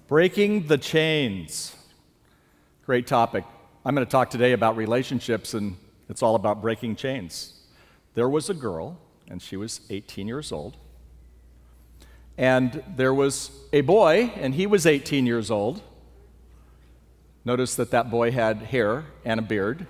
Breaking the chains. Great topic. I'm going to talk today about relationships, and it's all about breaking chains. There was a girl, and she was 18 years old. And there was a boy, and he was 18 years old. Notice that boy had hair and a beard.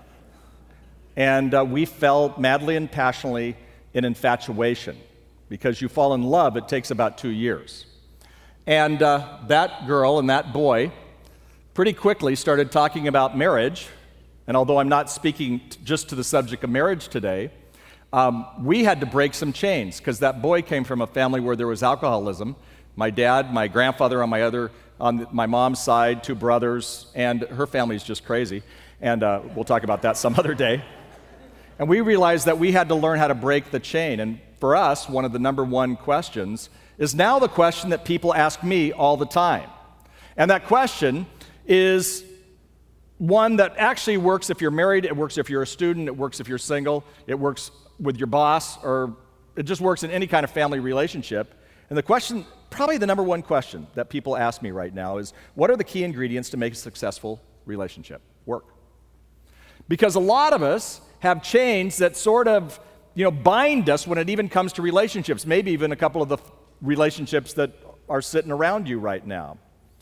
And we fell madly and passionately in infatuation. Because you fall in love, it takes about 2 years. And that girl and that boy pretty quickly started talking about marriage. And although I'm not speaking just to the subject of marriage today, we had to break some chains because that boy came from a family where there was alcoholism. My dad, my grandfather on my mom's side, 2 brothers, and her family's just crazy. And we'll talk about that some other day. And we realized that we had to learn how to break the chain. And for us, one of the number one questions is now the question that people ask me all the time. And that question is one that actually works if you're married, it works if you're a student, it works if you're single, it works with your boss, or it just works in any kind of family relationship. And the question, probably the number one question that people ask me right now is, what are the key ingredients to make a successful relationship work? Because a lot of us have chains that sort of, bind us when it even comes to relationships, maybe even a couple of the relationships that are sitting around you right now.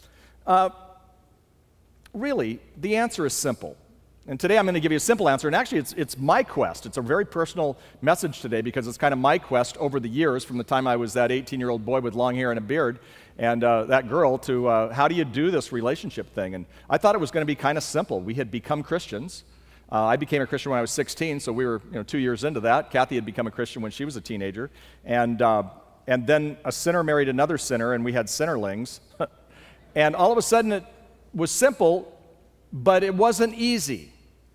Really, the answer is simple. And today I'm going to give you a simple answer, and actually it's my quest. It's a very personal message today because it's kind of my quest over the years from the time I was that 18-year-old boy with long hair and a beard and that girl to how do you do this relationship thing? And I thought it was going to be kind of simple. We had become Christians. I became a Christian when I was 16, so we were 2 years into that. Kathy had become a Christian when she was a teenager. And then a sinner married another sinner, and we had sinnerlings. And all of a sudden it was simple, but it wasn't easy.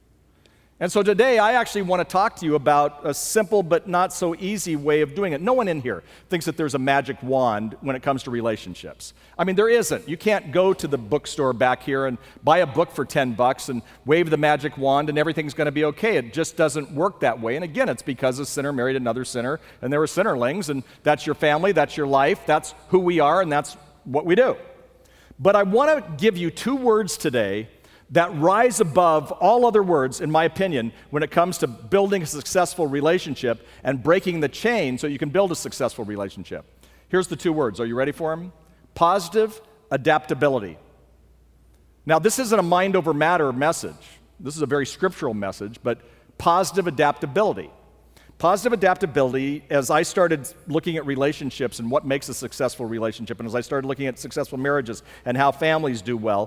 And so today I actually want to talk to you about a simple but not so easy way of doing it. No one in here thinks that there's a magic wand when it comes to relationships. I mean, there isn't. You can't go to the bookstore back here and buy a book for $10 and wave the magic wand and everything's going to be okay. It just doesn't work that way. And again, it's because a sinner married another sinner and there were sinnerlings, and that's your family, that's your life, that's who we are, and that's what we do. But I want to give you 2 words today that rise above all other words, in my opinion, when it comes to building a successful relationship and breaking the chain so you can build a successful relationship. Here's the 2 words. Are you ready for them? Positive adaptability. Now, this isn't a mind over matter message. This is a very scriptural message, but positive adaptability. Positive adaptability, as I started looking at relationships and what makes a successful relationship, and as I started looking at successful marriages and how families do well,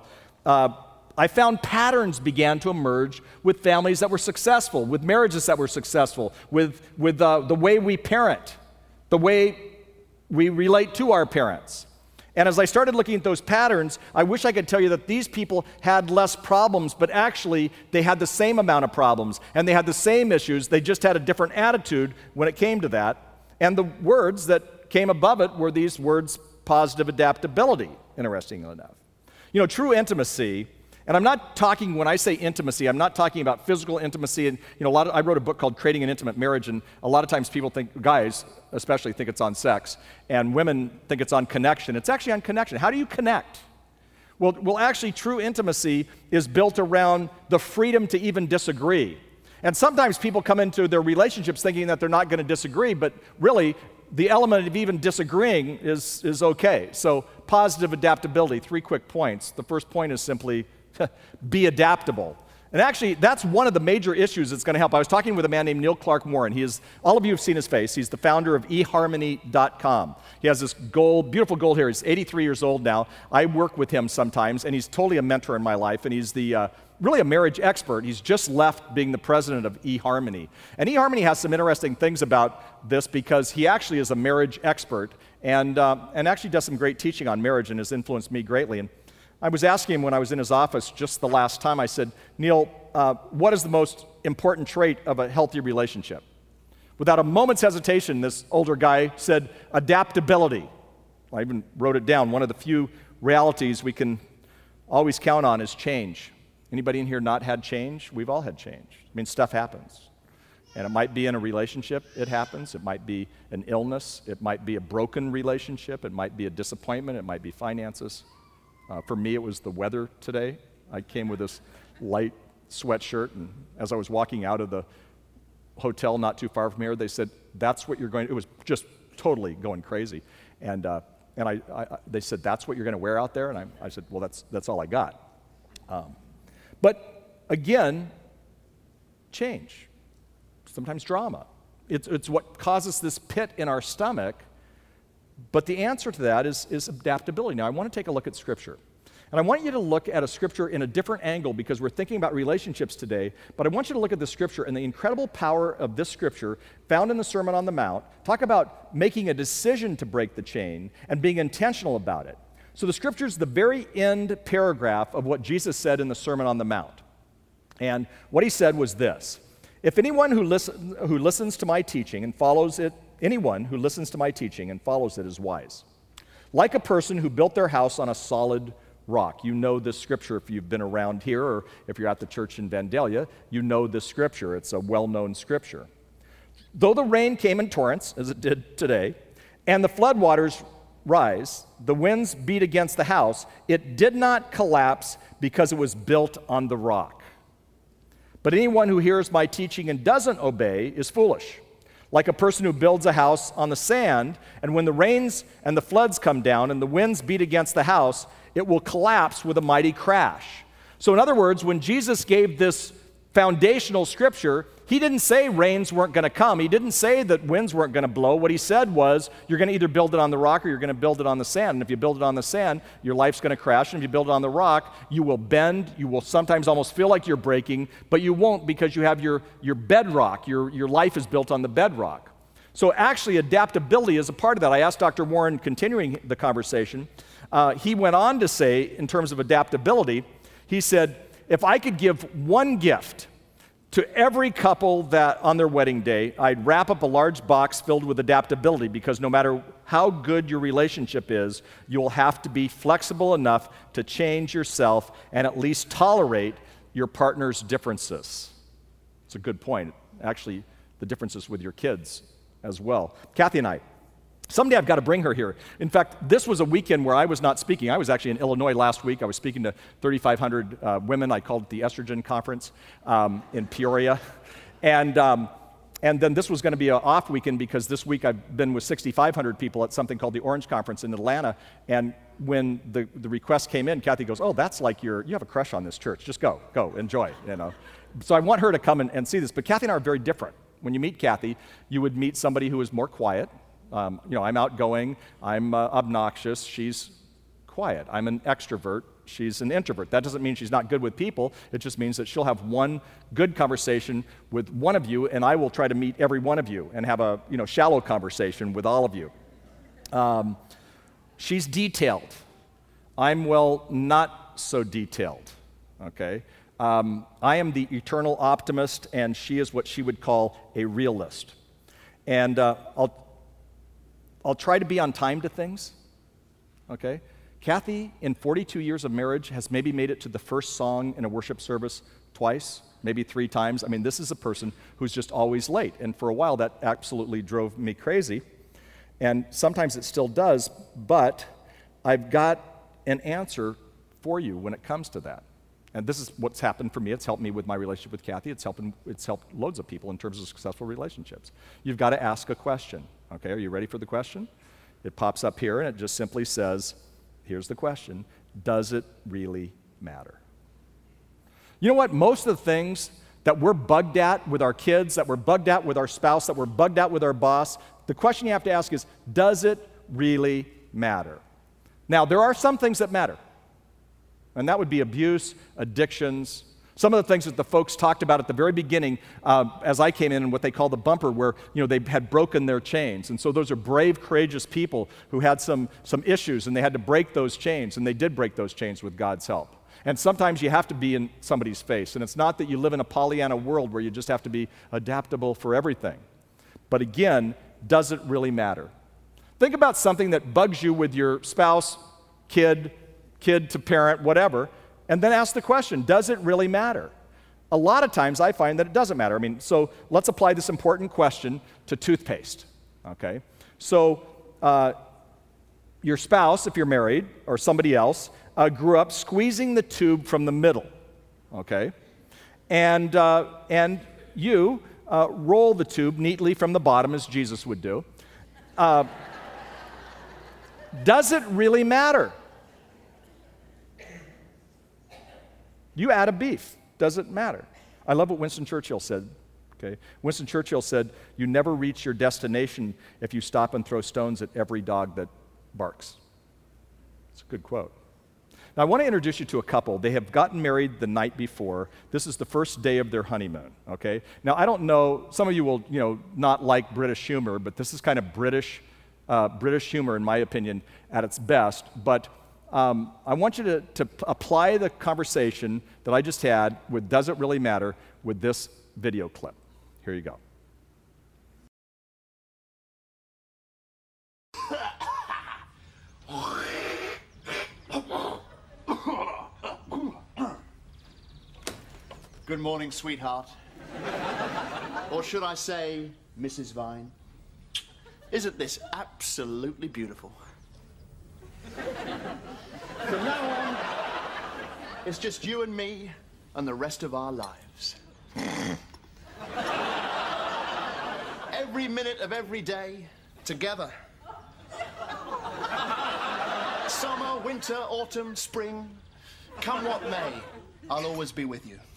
I found patterns began to emerge with families that were successful, with marriages that were successful, with the way we parent, the way we relate to our parents. And as I started looking at those patterns, I wish I could tell you that these people had less problems, but actually they had the same amount of problems, and they had the same issues. They just had a different attitude when it came to that. And the words that came above it were these words, positive adaptability, interestingly enough. True intimacy. And I'm not talking, when I say intimacy, I'm not talking about physical intimacy. And, I wrote a book called Creating an Intimate Marriage, and a lot of times people think, guys especially, think it's on sex, and women think it's on connection. It's actually on connection. How do you connect? Well, actually, true intimacy is built around the freedom to even disagree. And sometimes people come into their relationships thinking that they're not going to disagree, but really, the element of even disagreeing is okay. So, positive adaptability, 3 quick points. The first point is simply, be adaptable. And actually, that's one of the major issues that's going to help. I was talking with a man named Neil Clark Warren. All of you have seen his face. He's the founder of eHarmony.com. He has this beautiful gold hair. He's 83 years old now. I work with him sometimes, and he's totally a mentor in my life, and he's really a marriage expert. He's just left being the president of eHarmony. And eHarmony has some interesting things about this because he actually is a marriage expert and actually does some great teaching on marriage and has influenced me greatly. And I was asking him when I was in his office just the last time, I said, Neil, what is the most important trait of a healthy relationship? Without a moment's hesitation, this older guy said, adaptability. I even wrote it down. One of the few realities we can always count on is change. Anybody in here not had change? We've all had change. I mean, stuff happens. And it might be in a relationship, it happens. It might be an illness. It might be a broken relationship. It might be a disappointment. It might be finances. For me, it was the weather today. I came with this light sweatshirt, and as I was walking out of the hotel not too far from here, they said, that's what you're going to, it was just totally going crazy. And they said, that's what you're going to wear out there? And I said, well, that's all I got. But again, change, sometimes drama. It's what causes this pit in our stomach, but the answer to that is adaptability. Now, I want to take a look at Scripture. And I want you to look at a Scripture in a different angle because we're thinking about relationships today, but I want you to look at the Scripture and the incredible power of this Scripture found in the Sermon on the Mount. Talk about making a decision to break the chain and being intentional about it. So the Scripture is the very end paragraph of what Jesus said in the Sermon on the Mount. And what he said was this: if anyone who listens to my teaching and follows it, anyone who listens to my teaching and follows it is wise, like a person who built their house on a solid rock. You know this Scripture if you've been around here, or if you're at the church in Vandalia, you know this Scripture. It's a well-known Scripture. Though the rain came in torrents, as it did today, and the floodwaters rise, the winds beat against the house, it did not collapse because it was built on the rock. But anyone who hears my teaching and doesn't obey is foolish, like a person who builds a house on the sand, and when the rains and the floods come down and the winds beat against the house, it will collapse with a mighty crash. So in other words, when Jesus gave this foundational Scripture, he didn't say rains weren't going to come. He didn't say that winds weren't going to blow. What he said was, you're going to either build it on the rock or you're going to build it on the sand. And if you build it on the sand, your life's going to crash. And if you build it on the rock, you will bend. You will sometimes almost feel like you're breaking, but you won't because you have your bedrock. Your life is built on the bedrock. So actually, adaptability is a part of that. I asked Dr. Warren, continuing the conversation, he went on to say, in terms of adaptability, he said, if I could give one gift to every couple that on their wedding day, I'd wrap up a large box filled with adaptability, because no matter how good your relationship is, you'll have to be flexible enough to change yourself and at least tolerate your partner's differences. It's a good point. Actually, the differences with your kids as well. Kathy and I, someday I've got to bring her here. In fact, this was a weekend where I was not speaking. I was actually in Illinois last week. I was speaking to 3,500 women. I called it the Estrogen Conference in Peoria. And then this was going to be an off weekend because this week I've been with 6,500 people at something called the Orange Conference in Atlanta. And when the request came in, Kathy goes, oh, that's like you have a crush on this church. Just go, enjoy, So I want her to come and see this. But Kathy and I are very different. When you meet Kathy, you would meet somebody who is more quiet. I'm outgoing, I'm obnoxious, she's quiet. I'm an extrovert, she's an introvert. That doesn't mean she's not good with people, it just means that she'll have one good conversation with one of you, and I will try to meet every one of you and have a shallow conversation with all of you. She's detailed. I'm, not so detailed, okay? I am the eternal optimist, and she is what she would call a realist. And I'll try to be on time to things, okay? Kathy, in 42 years of marriage, has maybe made it to the first song in a worship service twice, maybe 3 times. I mean, this is a person who's just always late, and for a while that absolutely drove me crazy, and sometimes it still does, but I've got an answer for you when it comes to that. And this is what's happened for me. It's helped me with my relationship with Kathy. It's helped loads of people in terms of successful relationships. You've got to ask a question. Okay, are you ready for the question? It pops up here, and it just simply says, here's the question: does it really matter? You know what? Most of the things that we're bugged at with our kids, that we're bugged at with our spouse, that we're bugged at with our boss, the question you have to ask is, does it really matter? Now, there are some things that matter. And that would be abuse, addictions, some of the things that the folks talked about at the very beginning as I came in, and what they call the bumper, where they had broken their chains. And so those are brave, courageous people who had some issues, and they had to break those chains, and they did break those chains with God's help. And sometimes you have to be in somebody's face, and it's not that you live in a Pollyanna world where you just have to be adaptable for everything. But again, does it really matter? Think about something that bugs you with your spouse, kid to parent, whatever, and then ask the question, does it really matter? A lot of times I find that it doesn't matter. So let's apply this important question to toothpaste, okay? So, your spouse, if you're married, or somebody else, grew up squeezing the tube from the middle, okay? And you roll the tube neatly from the bottom, as Jesus would do. Does it really matter? You add a beef. Does it matter? I love what Winston Churchill said. Okay? Winston Churchill said, "You never reach your destination if you stop and throw stones at every dog that barks." It's a good quote. Now, I want to introduce you to a couple. They have gotten married the night before. This is the first day of their honeymoon, okay? Now, I don't know, some of you will, not like British humor, but this is kind of British humor, in my opinion, at its best. But I want you to apply the conversation that I just had with "Does it really matter?" with this video clip. Here you go. Good morning, sweetheart. Or should I say, Mrs. Vine? Isn't this absolutely beautiful? From now on, it's just you and me and the rest of our lives. Every minute of every day, together. Summer, winter, autumn, spring, come what may, I'll always be with you.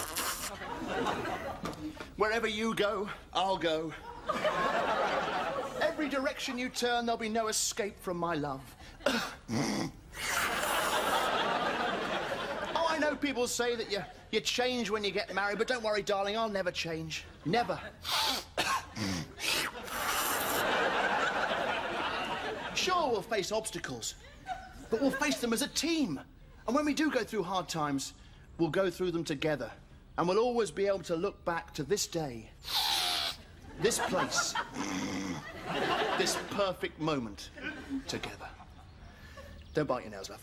Wherever you go, I'll go. Every direction you turn, there'll be no escape from my love. Oh, I know people say that you change when you get married, but don't worry, darling, I'll never change. Never. Sure, we'll face obstacles, but we'll face them as a team. And when we do go through hard times, we'll go through them together. And we'll always be able to look back to this day, this place, this perfect moment together. Don't bite your nails, love.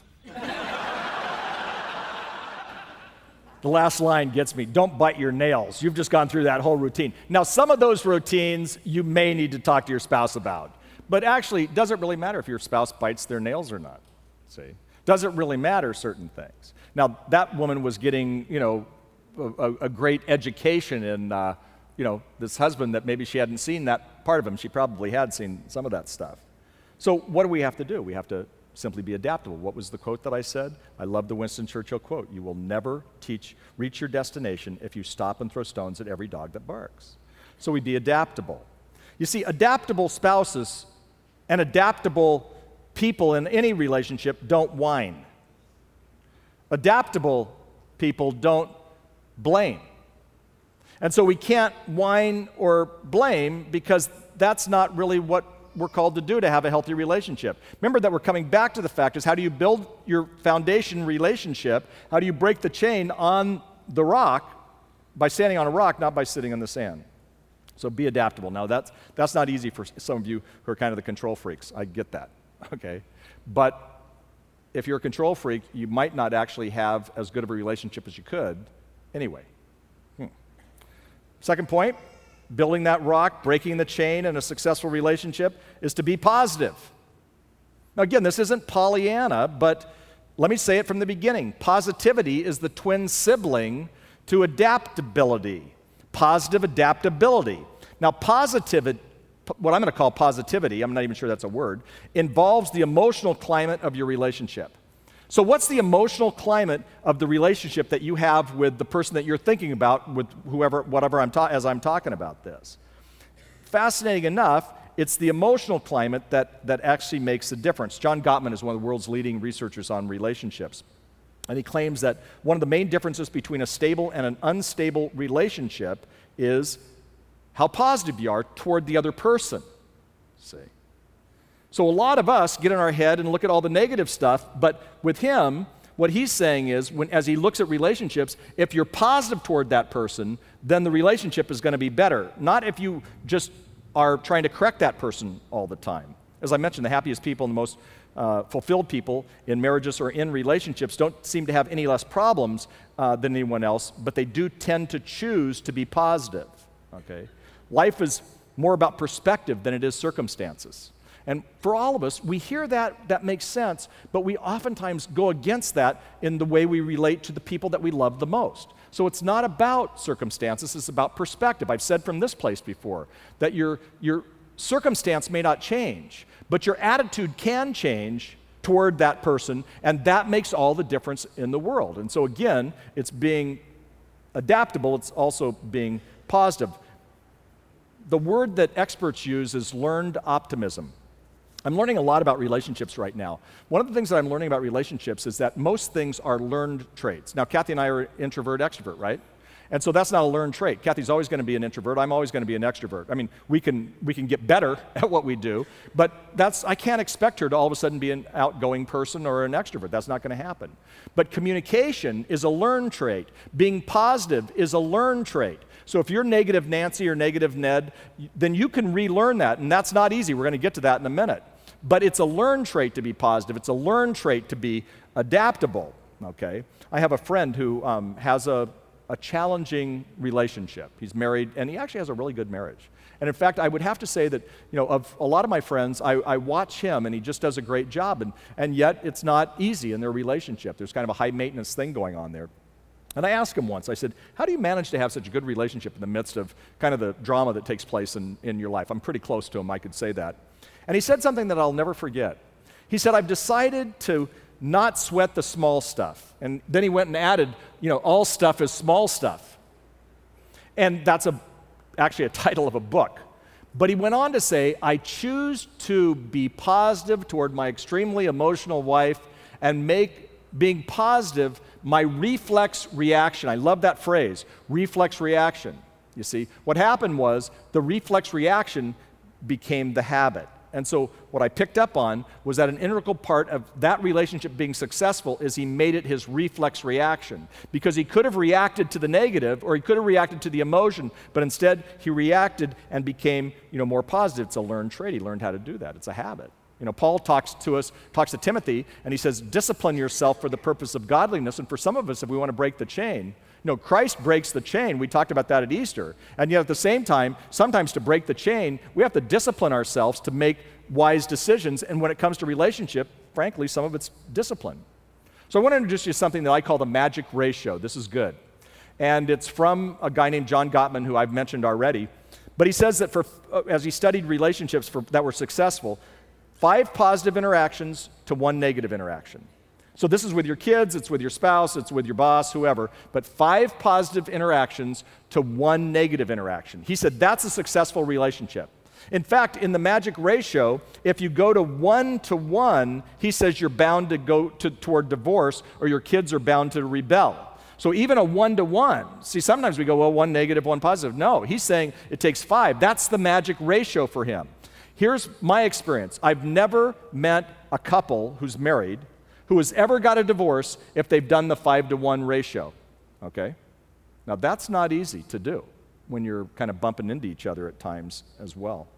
The last line gets me. Don't bite your nails. You've just gone through that whole routine. Now, some of those routines you may need to talk to your spouse about. But actually, does it really matter if your spouse bites their nails or not? See? Does it really matter certain things? Now, that woman was getting, a great education in, this husband that maybe she hadn't seen that part of him. She probably had seen some of that stuff. So what do we have to do? We have to simply be adaptable. What was the quote that I said? I love the Winston Churchill quote. You will never reach your destination if you stop and throw stones at every dog that barks. So we be adaptable. You see, adaptable spouses and adaptable people in any relationship don't whine. Adaptable people don't blame. And so we can't whine or blame because that's not really what we're called to do to have a healthy relationship. Remember that we're coming back to the fact is how do you build your foundation relationship? How do you break the chain on the rock? By standing on a rock, not by sitting in the sand. So be adaptable. Now that's not easy for some of you who are kind of the control freaks. I get that, okay? But if you're a control freak, you might not actually have as good of a relationship as you could anyway. Second point, building that rock, breaking the chain in a successful relationship is to be positive. Now again, this isn't Pollyanna, but let me say it from the beginning. Positivity is the twin sibling to adaptability. Positive adaptability. Now what I'm going to call positivity, I'm not even sure that's a word, involves the emotional climate of your relationship. So what's the emotional climate of the relationship that you have with the person that you're thinking about, with whatever as I'm talking about this? Fascinating enough, it's the emotional climate that actually makes the difference. John Gottman is one of the world's leading researchers on relationships. And he claims that one of the main differences between a stable and an unstable relationship is how positive you are toward the other person. See? So a lot of us get in our head and look at all the negative stuff, but with him, what he's saying is, as he looks at relationships, if you're positive toward that person, then the relationship is going to be better. Not if you just are trying to correct that person all the time. As I mentioned, the happiest people and the most fulfilled people in marriages or in relationships don't seem to have any less problems than anyone else, but they do tend to choose to be positive. Okay? Life is more about perspective than it is circumstances. And for all of us, we hear that makes sense, but we oftentimes go against that in the way we relate to the people that we love the most. So it's not about circumstances, it's about perspective. I've said from this place before that your circumstance may not change, but your attitude can change toward that person, and that makes all the difference in the world. And so again, it's being adaptable, it's also being positive. The word that experts use is learned optimism. I'm learning a lot about relationships right now. One of the things that I'm learning about relationships is that most things are learned traits. Now, Kathy and I are introvert, extrovert, right? And so that's not a learned trait. Kathy's always going to be an introvert. I'm always going to be an extrovert. I mean, we can get better at what we do, but I can't expect her to all of a sudden be an outgoing person or an extrovert. That's not going to happen. But communication is a learned trait. Being positive is a learned trait. So if you're negative Nancy or negative Ned, then you can relearn that, and that's not easy. We're going to get to that in a minute. But it's a learned trait to be positive. It's a learned trait to be adaptable, okay? I have a friend who has a challenging relationship. He's married, and he actually has a really good marriage. And in fact, I would have to say that, of a lot of my friends, I watch him, and he just does a great job, and yet it's not easy in their relationship. There's kind of a high-maintenance thing going on there. And I asked him once, I said, how do you manage to have such a good relationship in the midst of kind of the drama that takes place in your life? I'm pretty close to him, I could say that. And he said something that I'll never forget. He said, I've decided to not sweat the small stuff. And then he went and added, all stuff is small stuff. And that's actually a title of a book. But he went on to say, I choose to be positive toward my extremely emotional wife and make being positive my reflex reaction. I love that phrase, reflex reaction. You see, what happened was the reflex reaction became the habit. And so what I picked up on was that an integral part of that relationship being successful is he made it his reflex reaction. Because he could have reacted to the negative or he could have reacted to the emotion, but instead he reacted and became, more positive. It's a learned trait. He learned how to do that. It's a habit. Paul talks to Timothy, and he says, discipline yourself for the purpose of godliness. And for some of us, if we want to break the chain, Christ breaks the chain. We talked about that at Easter. And yet at the same time, sometimes to break the chain, we have to discipline ourselves to make wise decisions. And when it comes to relationship, frankly, some of it's discipline. So I want to introduce you to something that I call the magic ratio. This is good. And it's from a guy named John Gottman, who I've mentioned already. But he says that as he studied relationships that were successful, 5 positive interactions to 1 negative interaction. So this is with your kids, it's with your spouse, it's with your boss, whoever, but 5 positive interactions to 1 negative interaction. He said that's a successful relationship. In fact, in the magic ratio, if you go to 1 to 1, he says you're bound to go toward divorce or your kids are bound to rebel. So even a 1 to 1, see, sometimes we go, well, 1 negative, 1 positive. No, he's saying it takes 5. That's the magic ratio for him. Here's my experience. I've never met a couple who's married who has ever got a divorce if they've done the 5 to 1 ratio, okay? Now, that's not easy to do when you're kind of bumping into each other at times as well.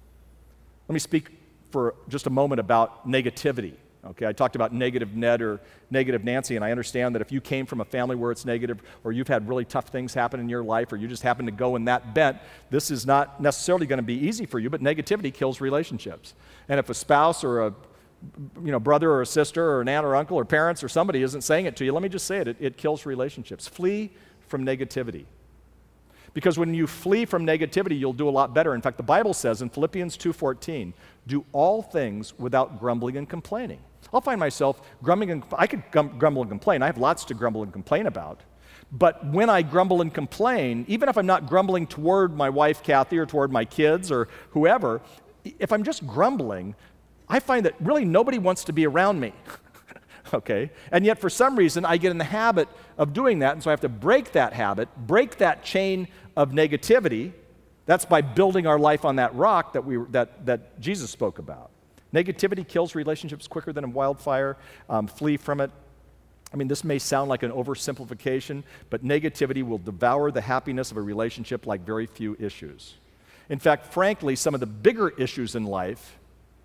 Let me speak for just a moment about negativity, okay? I talked about negative Ned or negative Nancy, and I understand that if you came from a family where it's negative or you've had really tough things happen in your life or you just happen to go in that bent, this is not necessarily going to be easy for you, but negativity kills relationships. And if a spouse or a brother or a sister or an aunt or uncle or parents or somebody isn't saying it to you, let me just say it, it kills relationships. Flee from negativity. Because when you flee from negativity, you'll do a lot better. In fact, the Bible says in Philippians 2:14, do all things without grumbling and complaining. I'll find myself grumbling, I could grumble and complain. I have lots to grumble and complain about. But when I grumble and complain, even if I'm not grumbling toward my wife, Kathy, or toward my kids or whoever, if I'm just grumbling, I find that really nobody wants to be around me, okay? And yet for some reason, I get in the habit of doing that, and so I have to break that habit, break that chain of negativity. That's by building our life on that rock that Jesus spoke about. Negativity kills relationships quicker than a wildfire. Flee from it. I mean, this may sound like an oversimplification, but negativity will devour the happiness of a relationship like very few issues. In fact, frankly, some of the bigger issues in life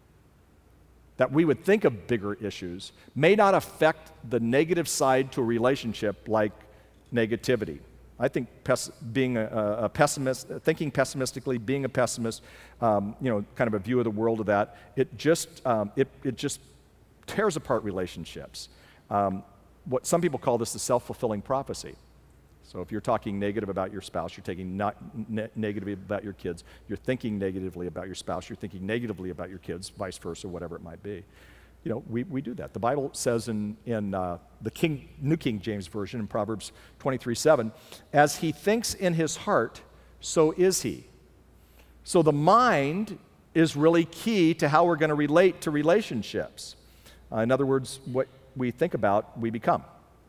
that we would think of bigger issues may not affect the negative side to a relationship like negativity. I think being a pessimist, thinking pessimistically, being a pessimist, kind of a view of the world of that, it just tears apart relationships. What some people call this the self-fulfilling prophecy. So if you're talking negative about your spouse, you're taking negatively about your kids, you're thinking negatively about your spouse, you're thinking negatively about your kids, vice versa, whatever it might be. We do that. The Bible says in the New King James Version in Proverbs 23:7, as he thinks in his heart, so is he. So the mind is really key to how we're going to relate to relationships. In other words, what we think about, we become.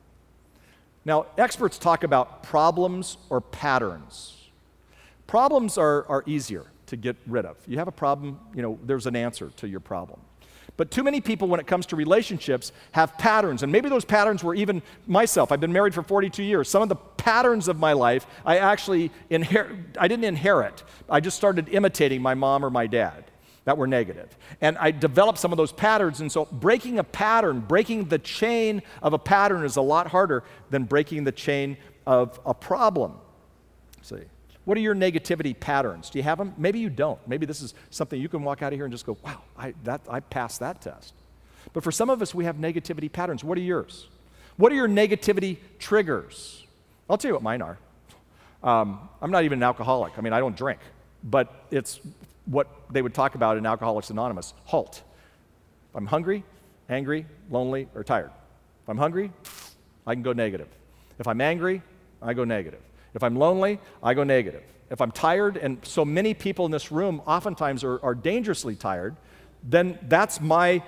Now, experts talk about problems or patterns. Problems are easier to get rid of. You have a problem, there's an answer to your problem. But too many people, when it comes to relationships, have patterns. And maybe those patterns were even myself. I've been married for 42 years. Some of the patterns of my life, I didn't inherit. I just started imitating my mom or my dad that were negative. And I developed some of those patterns. And so breaking a pattern, breaking the chain of a pattern is a lot harder than breaking the chain of a problem. See. What are your negativity patterns? Do you have them? Maybe you don't. Maybe this is something you can walk out of here and just go, wow, I passed that test. But for some of us, we have negativity patterns. What are yours? What are your negativity triggers? I'll tell you what mine are. I'm not even an alcoholic. I don't drink. But it's what they would talk about in Alcoholics Anonymous, HALT. If I'm hungry, angry, lonely, or tired. If I'm hungry, I can go negative. If I'm angry, I go negative. If I'm lonely, I go negative. If I'm tired, and so many people in this room oftentimes are dangerously tired, then that's my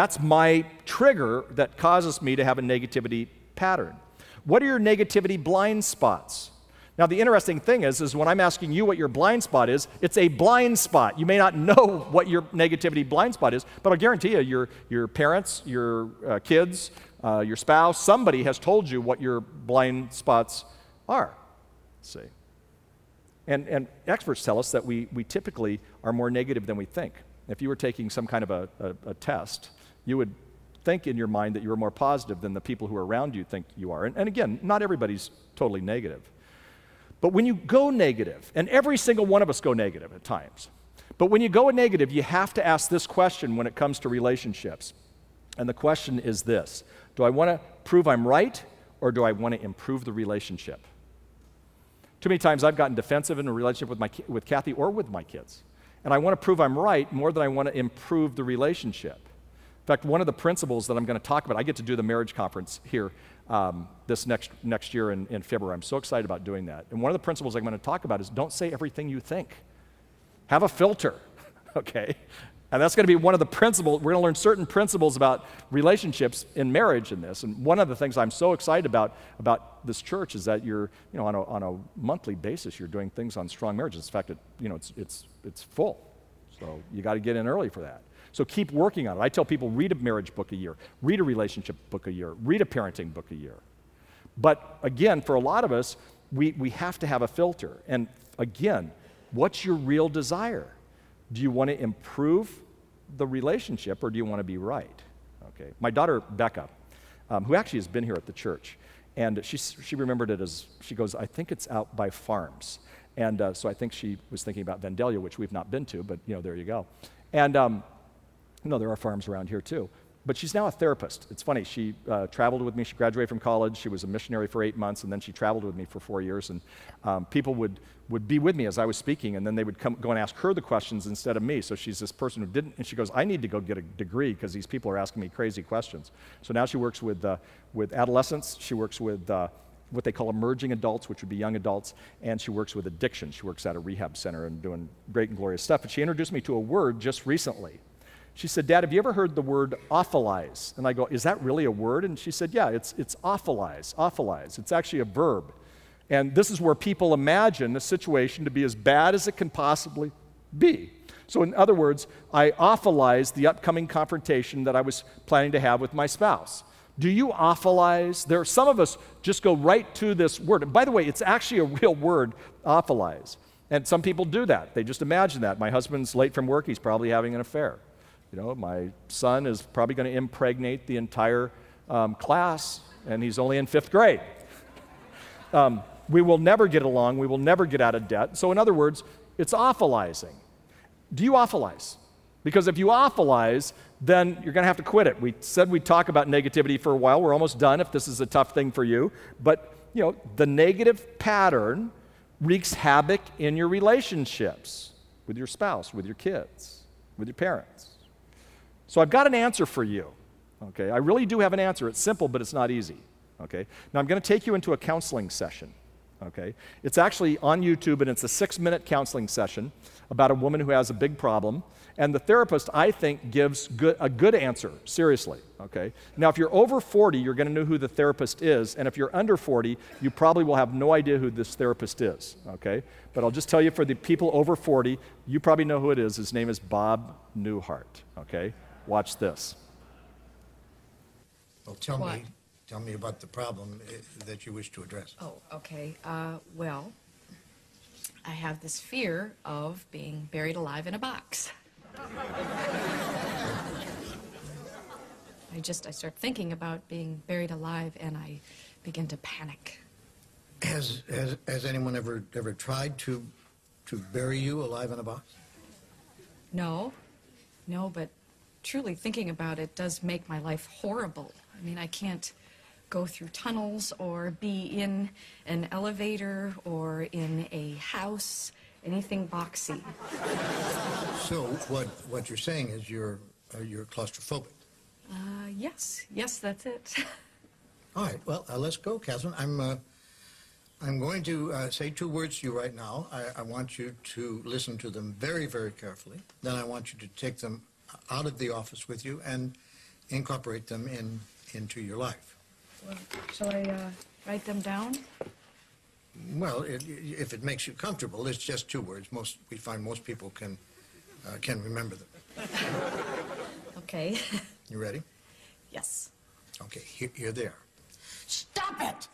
trigger that causes me to have a negativity pattern. What are your negativity blind spots? Now, the interesting thing is when I'm asking you what your blind spot is, it's a blind spot. You may not know what your negativity blind spot is, but I'll guarantee you, your parents, your kids, your spouse, somebody has told you what your blind spots are. See. And experts tell us that we typically are more negative than we think. If you were taking some kind of a test, you would think in your mind that you were more positive than the people who are around you think you are. And again, not everybody's totally negative. But when you go negative, and every single one of us go negative at times, but when you go negative, you have to ask this question when it comes to relationships. And the question is this: do I want to prove I'm right, or do I want to improve the relationship? Too many times I've gotten defensive in a relationship with Kathy or with my kids. And I want to prove I'm right more than I want to improve the relationship. In fact, one of the principles that I'm going to talk about, I get to do the marriage conference here this next year in February. I'm so excited about doing that. And one of the principles I'm going to talk about is don't say everything you think. Have a filter, okay? And that's going to be one of the principles. We're going to learn certain principles about relationships in marriage in this. And one of the things I'm so excited about this church is that you're, on a monthly basis, you're doing things on strong marriages. In fact, it's full. So you got to get in early for that. So keep working on it. I tell people, read a marriage book a year, read a relationship book a year, read a parenting book a year. But again, for a lot of us, we have to have a filter. And again, what's your real desire? Do you want to improve the relationship, or do you want to be right? Okay. My daughter, Becca, who actually has been here at the church, and she remembered it as, she goes, I think it's out by Farms. And so I think she was thinking about Vandalia, which we've not been to, but there you go. And there are farms around here too. But she's now a therapist. It's funny, she traveled with me. She graduated from college. She was a missionary for 8 months, and then she traveled with me for 4 years. And people would be with me as I was speaking, and then they would go and ask her the questions instead of me. So she's this person who didn't, and she goes, I need to go get a degree because these people are asking me crazy questions. So now she works with adolescents. She works with what they call emerging adults, which would be young adults, and she works with addiction. She works at a rehab center and doing great and glorious stuff. But she introduced me to a word just recently. She said, Dad, have you ever heard the word awfulize? And I go, is that really a word? And she said, yeah, it's awfulize, awfulize. It's actually a verb. And this is where people imagine a situation to be as bad as it can possibly be. So in other words, I awfulize the upcoming confrontation that I was planning to have with my spouse. Do you awfulize? Some of us just go right to this word. And by the way, it's actually a real word, awfulize. And some people do that. They just imagine that. My husband's late from work. He's probably having an affair. My son is probably going to impregnate the entire class, and he's only in 5th grade. we will never get along, we will never get out of debt. So in other words, it's awfulizing. Do you awfulize? Because if you awfulize, then you're going to have to quit it. We said we'd talk about negativity for a while. We're almost done if this is a tough thing for you. But, the negative pattern wreaks havoc in your relationships with your spouse, with your kids, with your parents. So I've got an answer for you, okay? I really do have an answer. It's simple, but it's not easy, okay? Now I'm going to take you into a counseling session, okay? It's actually on YouTube, and it's a 6-minute counseling session about a woman who has a big problem. And the therapist, I think, gives a good answer, seriously, okay? Now, if you're over 40, you're going to know who the therapist is. And if you're under 40, you probably will have no idea who this therapist is, okay? But I'll just tell you, for the people over 40, you probably know who it is. His name is Bob Newhart, okay? Watch this. Well, tell me about the problem that you wish to address. Oh, okay. Well, I have this fear of being buried alive in a box. I start thinking about being buried alive and I begin to panic. Has anyone ever tried to bury you alive in a box? No, but truly thinking about it does make my life horrible. I mean, I can't go through tunnels or be in an elevator or in a house, anything boxy. So what you're saying is you're claustrophobic. Yes, that's it. All right, well, let's go, Catherine. I'm going to say 2 words to you right now. I want you to listen to them very, very carefully. Then I want you to take them out of the office with you and incorporate them into your life. Well, shall I write them down? Well, if it makes you comfortable, it's just 2 words. We find most people can remember them. Okay. You ready? Yes. Okay, here they are. Stop it!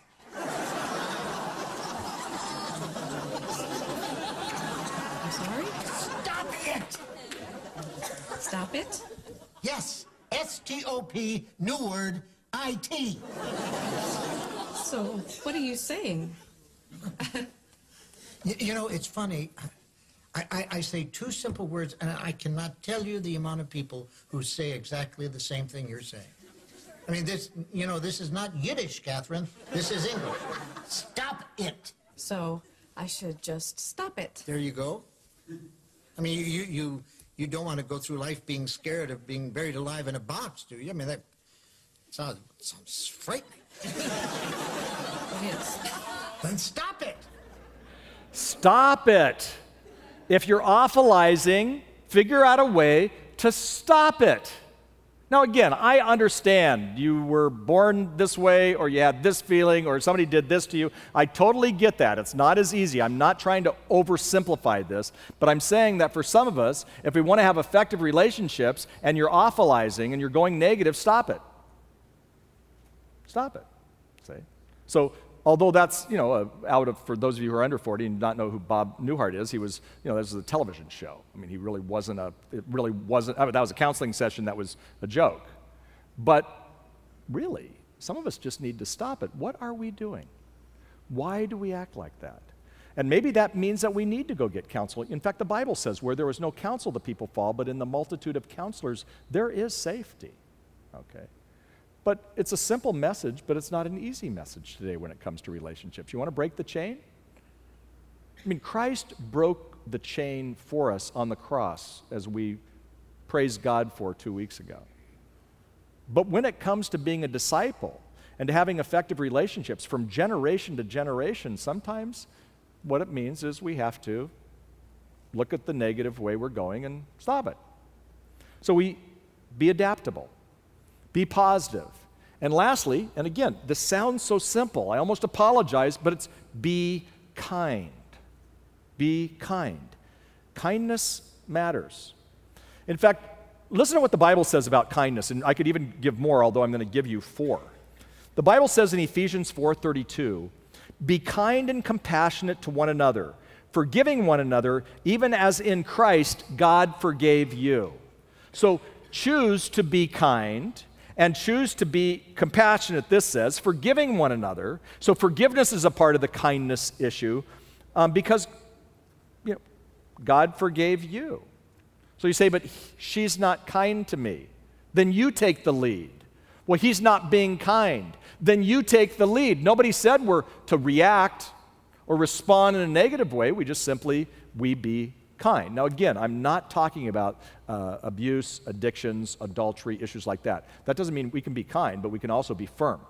I'm sorry? Stop it! Stop it? Yes, S-T-O-P, new word, I-T. So, what are you saying? It's funny. I say 2 simple words, and I cannot tell you the amount of people who say exactly the same thing you're saying. I mean, this is not Yiddish, Catherine. This is English. Stop it. So, I should just stop it. There you go. I mean, you don't want to go through life being scared of being buried alive in a box, do you? I mean, that sounds frightening. It is. Then stop it. Stop it. If you're awfulizing, figure out a way to stop it. Now, again, I understand you were born this way, or you had this feeling, or somebody did this to you. I totally get that. It's not as easy. I'm not trying to oversimplify this, but I'm saying that for some of us, if we want to have effective relationships and you're awfulizing and you're going negative, stop it. Stop it. See? So, although that's, for those of you who are under 40 and not know who Bob Newhart is, he was, this was a television show. I mean, that was a counseling session that was a joke. But really, some of us just need to stop it. What are we doing? Why do we act like that? And maybe that means that we need to go get counsel. In fact, the Bible says, where there is no counsel, the people fall, but in the multitude of counselors, there is safety. Okay? But it's a simple message, but it's not an easy message today when it comes to relationships. You want to break the chain? I mean, Christ broke the chain for us on the cross, as we praised God for 2 weeks ago. But when it comes to being a disciple and to having effective relationships from generation to generation, sometimes what it means is we have to look at the negative way we're going and stop it. So we be adaptable. Be positive. And lastly, and again, this sounds so simple, I almost apologize, but it's be kind. Be kind. Kindness matters. In fact, listen to what the Bible says about kindness, and I could even give more, although I'm going to give you 4. The Bible says in Ephesians 4:32, be kind and compassionate to one another, forgiving one another, even as in Christ God forgave you. So choose to be kind and choose to be compassionate, this says, forgiving one another. So forgiveness is a part of the kindness issue because God forgave you. So you say, but she's not kind to me. Then you take the lead. Well, he's not being kind. Then you take the lead. Nobody said we're to react or respond in a negative way. We just simply, we be kind. Now again, I'm not talking about abuse, addictions, adultery, issues like that. That doesn't mean we can be kind, but we can also be firm.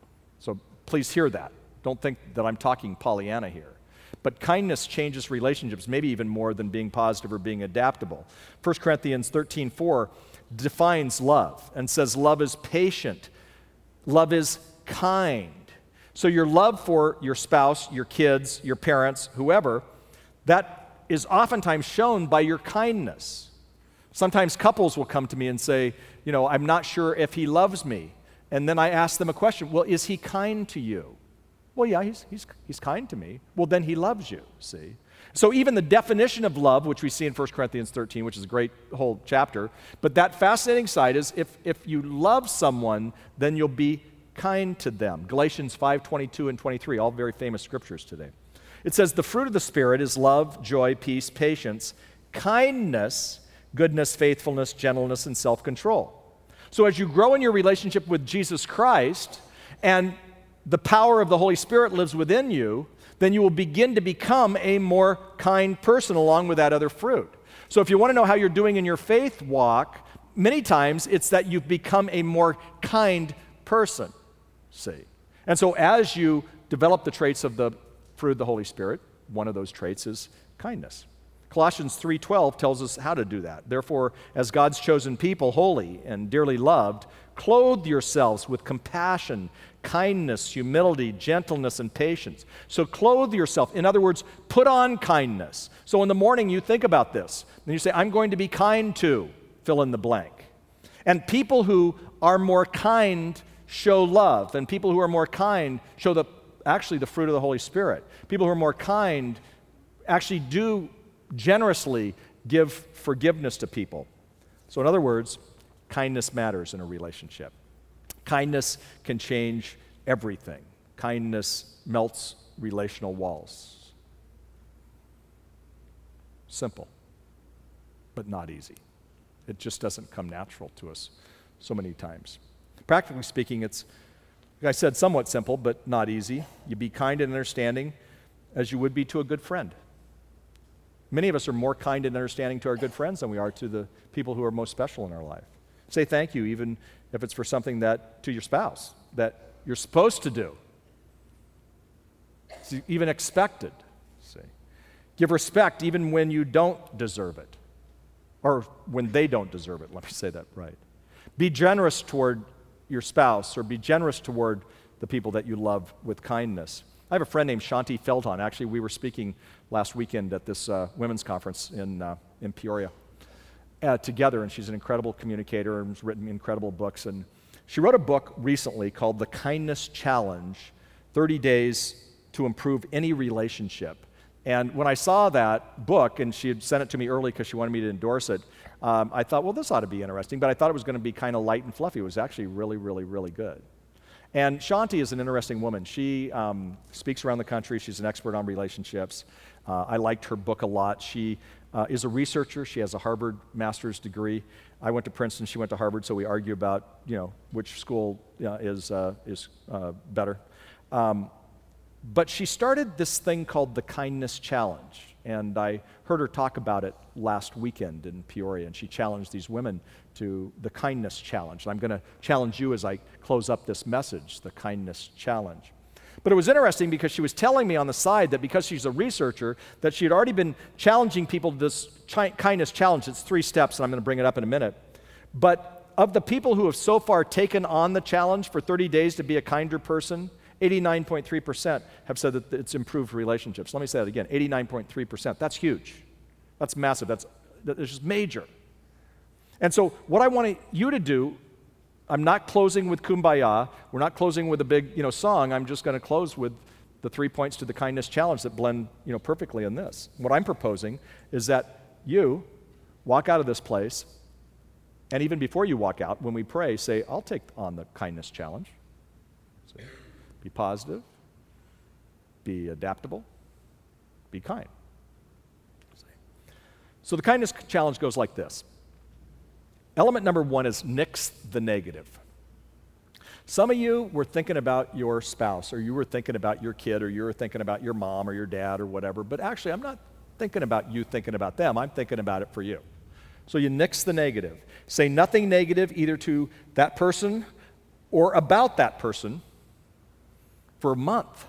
So please hear that. Don't think that I'm talking Pollyanna here. But kindness changes relationships, maybe even more than being positive or being adaptable. 1 Corinthians 13:4 defines love and says love is patient. Love is kind. So your love for your spouse, your kids, your parents, whoever, that is oftentimes shown by your kindness. Sometimes couples will come to me and say, I'm not sure if he loves me. And then I ask them a question, well, is he kind to you? Well, yeah, he's kind to me. Well, then he loves you, see? So even the definition of love, which we see in 1 Corinthians 13, which is a great whole chapter, but that fascinating side is if you love someone, then you'll be kind to them. Galatians 5:22 and 23, all very famous scriptures today. It says, the fruit of the Spirit is love, joy, peace, patience, kindness, goodness, faithfulness, gentleness, and self-control. So as you grow in your relationship with Jesus Christ and the power of the Holy Spirit lives within you, then you will begin to become a more kind person along with that other fruit. So if you want to know how you're doing in your faith walk, many times it's that you've become a more kind person, see. And so as you develop the traits of the fruit of the Holy Spirit, one of those traits is kindness. Colossians 3:12 tells us how to do that. Therefore, as God's chosen people, holy and dearly loved, clothe yourselves with compassion, kindness, humility, gentleness, and patience. So clothe yourself. In other words, put on kindness. So in the morning you think about this. Then you say, I'm going to be kind to, fill in the blank. And people who are more kind show love. And people who are more kind show actually the fruit of the Holy Spirit. People who are more kind actually do generously give forgiveness to people. So in other words, kindness matters in a relationship. Kindness can change everything. Kindness melts relational walls. Simple, but not easy. It just doesn't come natural to us so many times. Practically speaking, it's, like I said, somewhat simple, but not easy. You be kind and understanding as you would be to a good friend. Many of us are more kind and understanding to our good friends than we are to the people who are most special in our life. Say thank you, even if it's for something that, to your spouse, that you're supposed to do. It's even expected. See. Give respect even when you don't deserve it, or when they don't deserve it. Let me say that right. Be generous toward your spouse, or be generous toward the people that you love with kindness. I have a friend named Shanti Feldhahn. Actually, we were speaking last weekend at this women's conference in Peoria together, and she's an incredible communicator and has written incredible books. And she wrote a book recently called The Kindness Challenge, 30 Days to Improve Any Relationship. And when I saw that book, and she had sent it to me early because she wanted me to endorse it, I thought, well, this ought to be interesting. But I thought it was going to be kind of light and fluffy. It was actually really, really, really good. And Shanti is an interesting woman. She speaks around the country. She's an expert on relationships. I liked her book a lot. She is a researcher. She has a Harvard master's degree. I went to Princeton. She went to Harvard, so we argue about, which school is better. But she started this thing called the Kindness Challenge. And I heard her talk about it last weekend in Peoria, and she challenged these women to the Kindness Challenge. And I'm going to challenge you as I close up this message, the Kindness Challenge. But it was interesting because she was telling me on the side that because she's a researcher, that she had already been challenging people to this Kindness Challenge. It's 3 steps, and I'm going to bring it up in a minute. But of the people who have so far taken on the challenge for 30 days to be a kinder person, 89.3% have said that it's improved relationships. Let me say that again, 89.3%. That's huge. That's massive. That's just major. And so what I want you to do, I'm not closing with Kumbaya. We're not closing with a big, song. I'm just going to close with the 3 points to the Kindness Challenge that blend, perfectly in this. What I'm proposing is that you walk out of this place And even before you walk out, when we pray, say, I'll take on the kindness challenge. See? Be positive, be adaptable, be kind. See? So the kindness challenge goes like this. Element number 1 is nix the negative. Some of you were thinking about your spouse, or you were thinking about your kid, or you were thinking about your mom or your dad or whatever, but actually I'm not thinking about you thinking about them. I'm thinking about it for you. So you nix the negative. Say nothing negative either to that person or about that person for a month.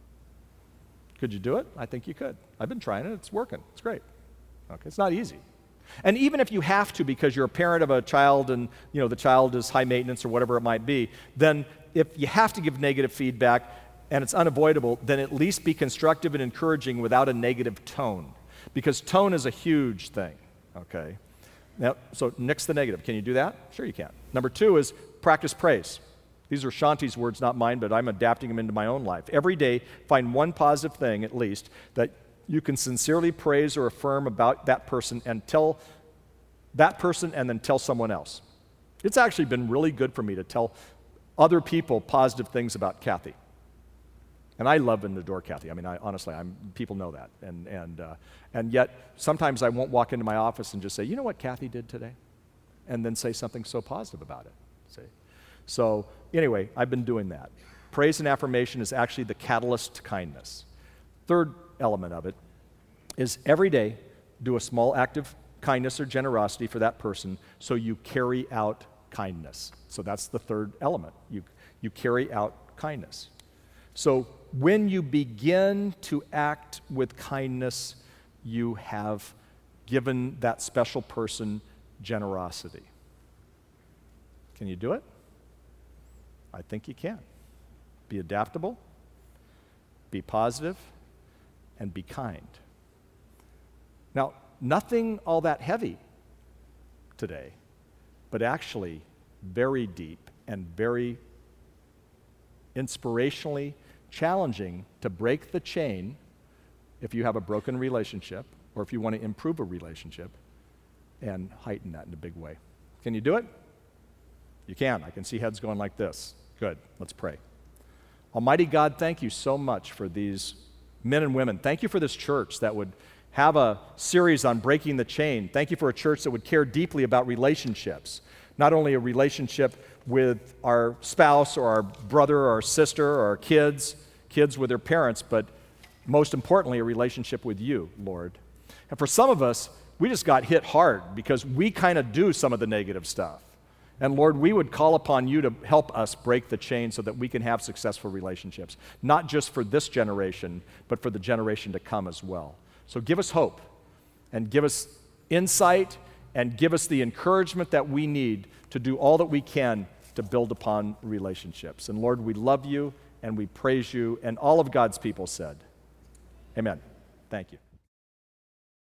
Could you do it? I think you could. I've been trying it. It's working. It's great. Okay, it's not easy. And even if you have to because you're a parent of a child and the child is high maintenance or whatever it might be, then if you have to give negative feedback and it's unavoidable, then at least be constructive and encouraging without a negative tone. Because tone is a huge thing, okay? Now, so nix the negative. Can you do that? Sure you can. Number 2 is practice praise. These are Shanti's words, not mine, but I'm adapting them into my own life. Every day, find one positive thing, at least, that you can sincerely praise or affirm about that person and tell that person and then tell someone else. It's actually been really good for me to tell other people positive things about Kathy. And I love and adore Kathy. I mean, honestly, people know that. And yet, sometimes I won't walk into my office and just say, you know what Kathy did today? And then say something so positive about it. See? So, anyway, I've been doing that. Praise and affirmation is actually the catalyst to kindness. Third element of it is every day do a small act of kindness or generosity for that person so you carry out kindness. So that's the third element. You carry out kindness. So when you begin to act with kindness, you have given that special person generosity. Can you do it? I think you can. Be adaptable, be positive, and be kind. Now, nothing all that heavy today, but actually very deep and very inspirationally challenging to break the chain if you have a broken relationship or if you want to improve a relationship and heighten that in a big way. Can you do it? You can. I can see heads going like this. Good. Let's pray. Almighty God, thank you so much for these men and women. Thank you for this church that would have a series on breaking the chain. Thank you for a church that would care deeply about relationships, not only a relationship with our spouse or our brother or our sister or our kids with their parents, but most importantly, a relationship with you, Lord. And for some of us, we just got hit hard because we kind of do some of the negative stuff. And Lord, we would call upon you to help us break the chain so that we can have successful relationships, not just for this generation, but for the generation to come as well. So give us hope and give us insight and give us the encouragement that we need to do all that we can to build upon relationships. And Lord, we love you and we praise you, and all of God's people said, amen. Thank you.